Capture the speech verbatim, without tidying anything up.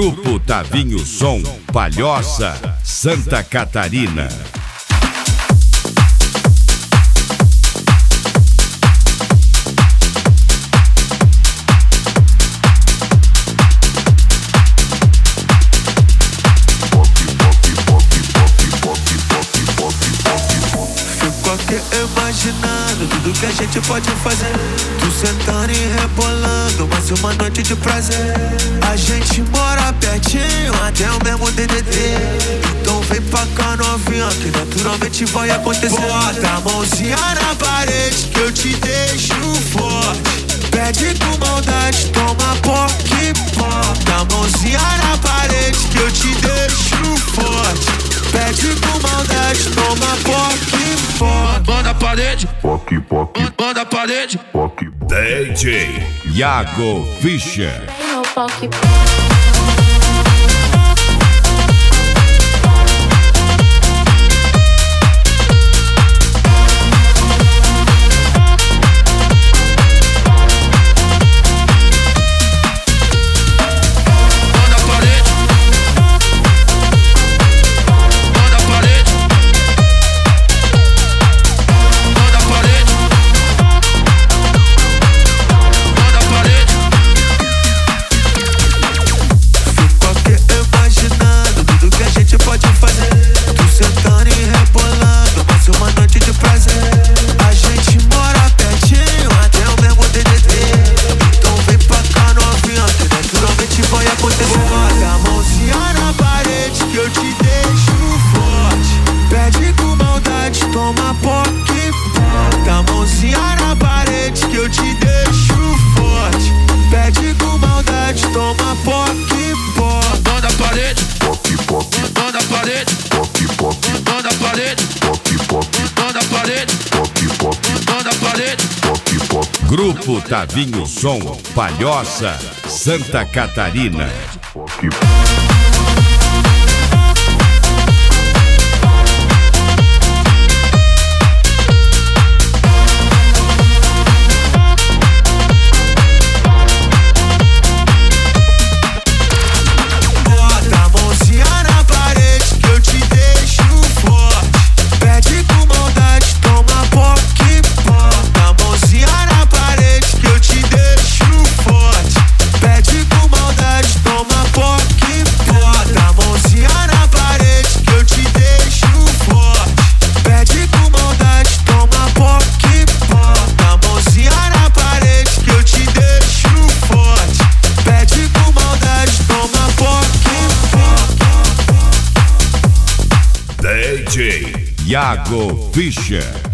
Grupo Tavinho Som, Palhoça, Santa Catarina. Imaginando tudo que a gente pode fazer. Tu sentando e rebolando, mas uma noite de prazer. A gente mora pertinho, até o mesmo D D T. Então vem pra cá novinha, que naturalmente vai acontecer. Bota a mãozinha na parede, que eu te deixo forte. Pede com maldade, toma poque, bota a mãozinha na parede, que eu te deixo forte. Pede com maldade, toma poque, poque. Manda a parede, poque, poque. Manda a parede, poque. D J Iago Fischer. Grupo Tavinho Som, Palhoça, Santa Catarina. D J Iago Fischer.